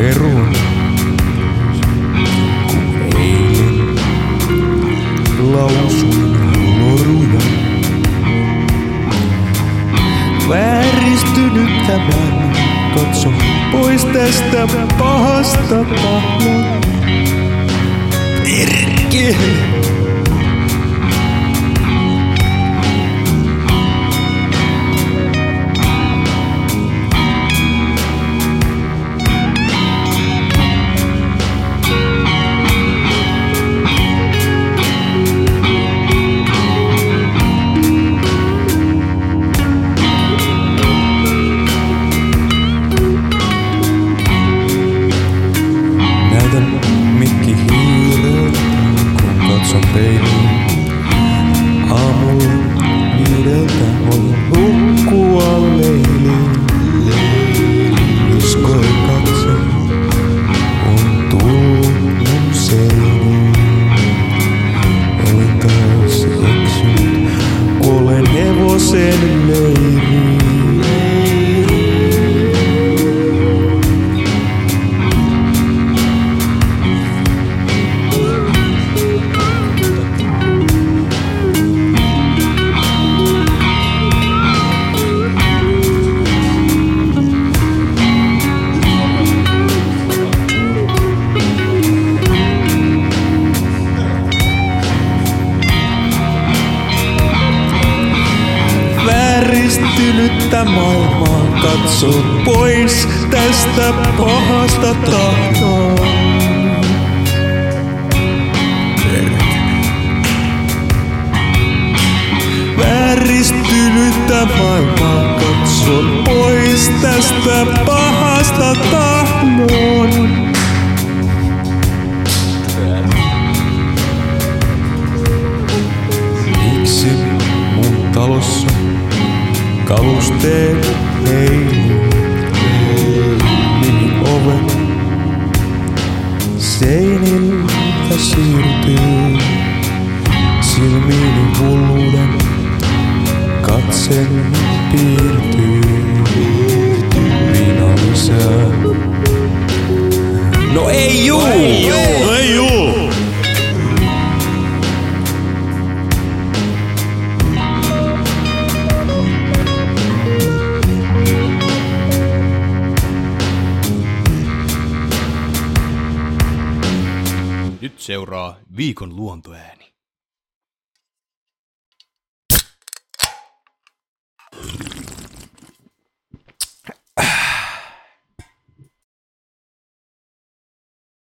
perun, kun eilen lausuin loruja. Vääristynyt tämän, katso pois tästä pahasta tahdon. Perkele! Näytän mikki hiireltä, kun katson peiliin. Aamulla 5 on nukkua leiliin. Uskoi katse on tullut mun seiniin. Olen taas eksynyt, kun olen hevosen leiriin. Vääristynyttä maailmaa, katso pois tästä pahasta tahtoa. Vääristynyttä maailmaa, katso pois tästä pahasta tahdon. Miksi mun talossa kalusteet heiluu, niin oven seiniltä siirtyy. Silmiini hulluuden katsen piirtyy. Viina lisää. No ei juu! Ei juu! Nyt seuraa viikon luontoääni.